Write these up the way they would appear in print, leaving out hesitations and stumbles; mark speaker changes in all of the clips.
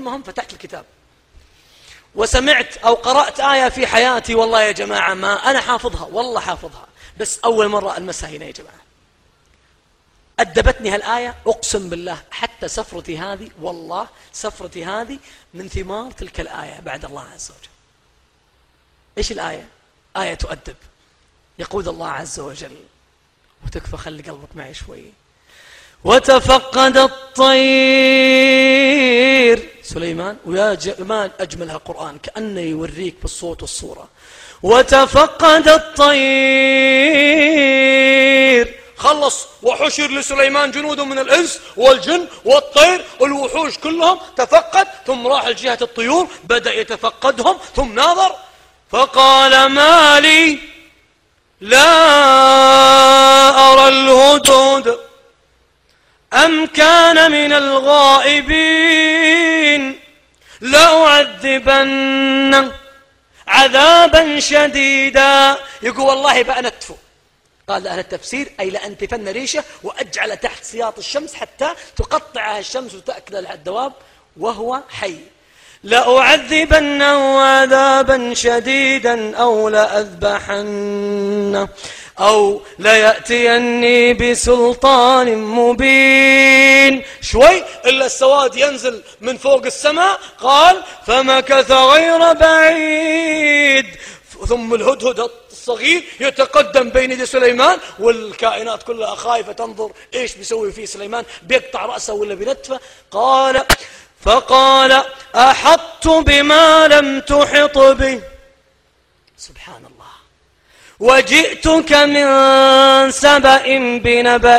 Speaker 1: المهم فتحت الكتاب وسمعت أو قرأت آية في حياتي، والله يا جماعة ما أنا حافظها، والله حافظها، بس أول مرة ألمسها هنا يا جماعة. أدبتني هالآية أقسم بالله، حتى سفرتي هذه، والله سفرتي هذه من ثمار تلك الآية بعد الله عز وجل. إيش الآية؟ آية تؤدب. يقول الله عز وجل، وتكفى خلي قلبك معي شوي، وتفقد الطير سليمان، ويا جمال أجملها القرآن كأنه يوريك بالصوت والصورة. وتفقد الطير، خلص وحشر لسليمان جنود من الإنس والجن والطير، الوحوش كلهم تفقد، ثم راح لجهة الطيور بدأ يتفقدهم، ثم ناظر فقال ما لي لا أرى الهدهد أم كان من الغائبين لأعذبن عذابا شديدا. يقول والله بأنتفه. قال أهل التفسير أي لأنتفن ريشه وأجعل تحت سياط الشمس حتى تقطعها الشمس وتأكل الدواب وهو حي. لأعذبنه عذابا شديدا أو لأذبحنه أو ليأتيني بسلطان مبين. شوي إلا السواد ينزل من فوق السماء. قال فمكث غير بعيد، ثم الهدهد الصغير يتقدم بين يدي سليمان، والكائنات كلها خايفة تنظر إيش بيسوي فيه سليمان، بيقطع رأسه ولا بنتفه. فقال أحطت بما لم تحط به، سبحان الله، وجئتك من سبأ بنبأ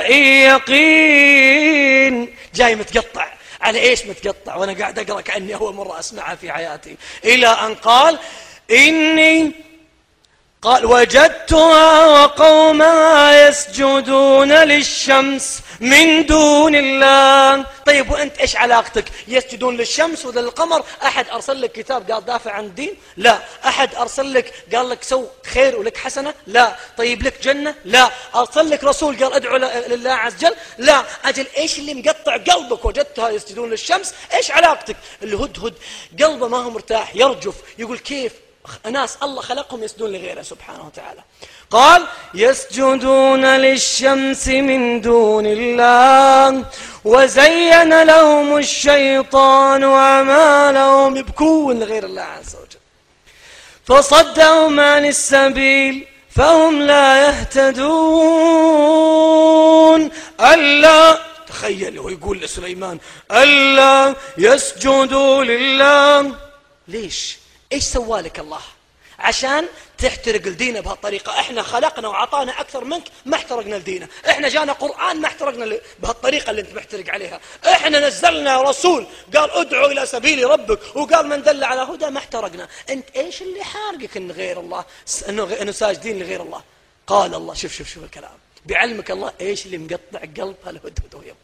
Speaker 1: يقين. جاي متقطع على إيش متقطع، وأنا قاعد أقرأ كأني أول مرة أسمعها في حياتي، إلى أن قال قال وجدتها وقومها يسجدون للشمس من دون الله. طيب وأنت إيش علاقتك؟ يسجدون للشمس ولا للقمر؟ أحد أرسل لك كتاب قال دافع عن الدين؟ لا. أحد أرسل لك قال لك سو خير ولك حسنة؟ لا. طيب لك جنة؟ لا. أرسل لك رسول قال أدعو لله عز وجل؟ لا. أجل إيش اللي مقطع قلبك؟ وجدتها يسجدون للشمس، إيش علاقتك؟ الهدهد قلبه ما هو مرتاح، يرجف، يقول كيف ناس الله خلقهم يسجدون لغيره سبحانه وتعالى. قال يسجدون للشمس من دون الله وزين لهم الشيطان أعمالهم، يبكون لغير الله عز وجل، فصدهم عن السبيل فهم لا يهتدون. ألا تخيل ويقول لسليمان ألا يسجدوا لله. ليش؟ إيش سوالك الله عشان تحترق لدينا بهالطريقة؟ إحنا خلقنا وعطانا أكثر منك، ما احترقنا لدينا. إحنا جانا قرآن ما احترقنا بهالطريقة اللي أنت محترق عليها. إحنا نزلنا رسول قال ادعوا إلى سبيل ربك، وقال من دل على هدى، ما احترقنا. أنت إيش اللي حارقك إن غير الله، إنه ساجدين لغير الله؟ قال الله شوف الكلام بعلمك الله إيش اللي مقطع قلب هالهدهد ويبض.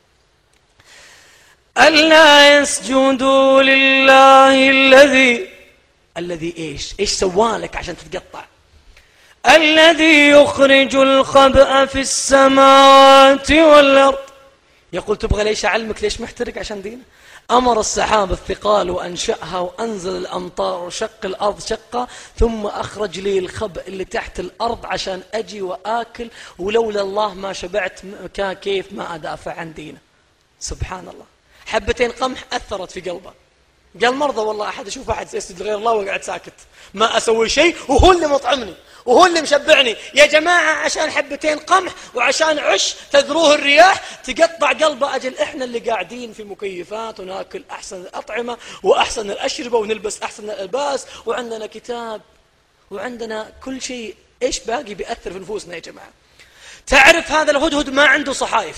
Speaker 1: ألا يسجدوا لله الذي إيش سوالك عشان تتقطع؟ الذي يخرج الخبأ في السماوات والأرض. يقول تبغى ليش أعلمك ليش محترق عشان دينه؟ أمر السحاب الثقال وأنشأها وأنزل الأمطار وشق الأرض شقة، ثم أخرج لي الخبأ اللي تحت الأرض عشان أجي وآكل، ولولا الله ما شبعت كيف ما أدافع عن دينه. سبحان الله. حبتين قمح أثرت في قلبه، قال مرضى والله أحد أشوف أحد يسجد لغير الله وقعد ساكت ما أسوي شيء وهو اللي مطعمني وهو اللي مشبعني. يا جماعة عشان حبتين قمح وعشان عش تذروه الرياح تقطع قلبه. أجل إحنا اللي قاعدين في مكيفات وناكل أحسن الأطعمة وأحسن الأشربة ونلبس أحسن الألباس وعندنا كتاب وعندنا كل شيء، إيش باقي بيأثر في نفوسنا يا جماعة؟ تعرف هذا الهدهد ما عنده صحائف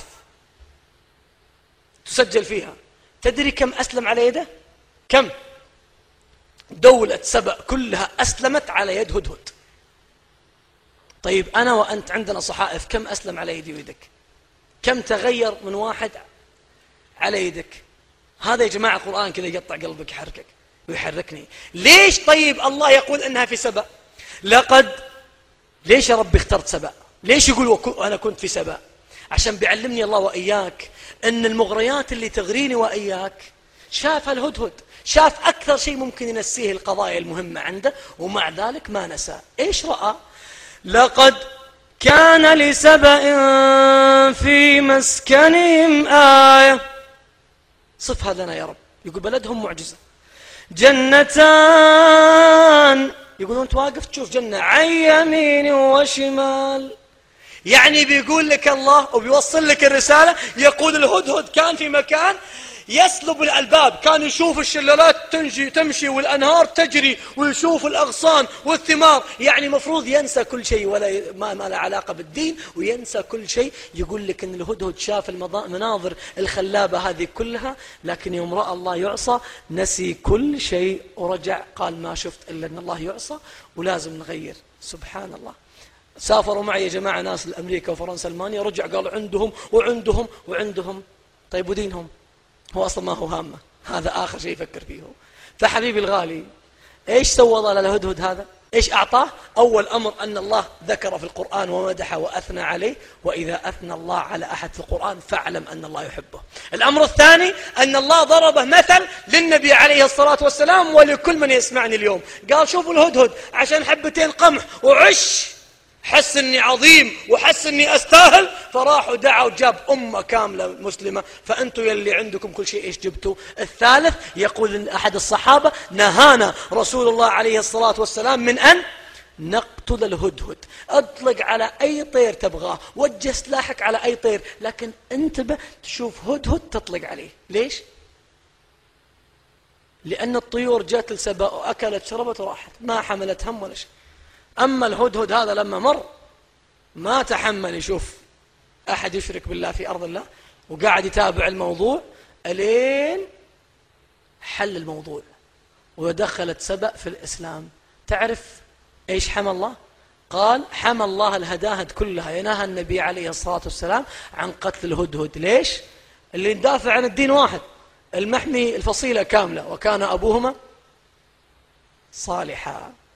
Speaker 1: تسجل فيها، تدري كم أسلم على يده؟ كم؟ دولة سبأ كلها أسلمت على يد هدهد. طيب أنا وأنت عندنا صحائف، كم أسلم على يدي ويدك؟ كم تغير من واحد على يدك؟ هذا يا جماعة القرآن كذا يقطع قلبك يحركك ويحركني. ليش طيب الله يقول أنها في سبأ؟ ليش يا رب اخترت سبأ؟ ليش يقول أنا كنت في سبأ؟ عشان بيعلمني الله وإياك أن المغريات اللي تغريني وإياك شاف الهدهد، شاف أكثر شيء ممكن ينسيه القضايا المهمة عنده، ومع ذلك ما نسى. إيش رأى؟ لقد كان لسبأ في مسكنهم آية. صفها لنا يا رب. يقول بلدهم معجزة. جنتان، يقولون أنت واقف تشوف جنة عن يمين وشمال. يعني بيقول لك الله وبيوصل لك الرسالة. يقول الهدهد كان في مكان يسلب الألباب، كان يشوف الشلالات تمشي والأنهار تجري، ويشوف الأغصان والثمار. يعني مفروض ينسى كل شيء ولا ما له علاقة بالدين، وينسى كل شيء. يقول لك أن الهدهد شاف المناظر الخلابة هذه كلها، لكن يوم رأى الله يعصى نسي كل شيء ورجع قال ما شفت إلا أن الله يعصى ولازم نغير. سبحان الله. سافروا معي يا جماعة ناس لأمريكا وفرنسا ألمانيا، رجع قالوا عندهم. طيب ودينهم؟ هو أصلا ما هو هامه، هذا آخر شيء يفكر فيه. فحبيبي الغالي، إيش سوى الله للهدهد هذا؟ إيش أعطاه؟ أول أمر أن الله ذكر في القرآن ومدحه وأثنى عليه، وإذا أثنى الله على أحد في القرآن فاعلم أن الله يحبه. الأمر الثاني أن الله ضربه مثل للنبي عليه الصلاة والسلام ولكل من يسمعني اليوم. قال شوفوا الهدهد عشان حبتين قمح وعش حس اني عظيم وحس اني استاهل، فراحوا دعوا جاب امه كامله مسلمه. فانتوا يلي عندكم كل شيء ايش جبتوا؟ الثالث يقول احد الصحابه نهانا رسول الله عليه الصلاه والسلام من ان نقتل الهدهد. اطلق على اي طير تبغاه، وجه سلاحك على اي طير، لكن انتبه تشوف هدهد تطلق عليه. ليش؟ لان الطيور جات لسبأ واكلت شربت وراحت، ما حملت هم ولا شيء. أما الهدهد هذا لما مر ما تحمل يشوف أحد يشرك بالله في أرض الله، وقاعد يتابع الموضوع ألين حل الموضوع ودخلت سبأ في الإسلام. تعرف إيش حمى الله؟ قال حمى الله الهداهد كلها. ينهى النبي عليه الصلاة والسلام عن قتل الهدهد. ليش؟ اللي ندافع عن الدين واحد، المحمي الفصيلة كاملة، وكان أبوهما صالحا.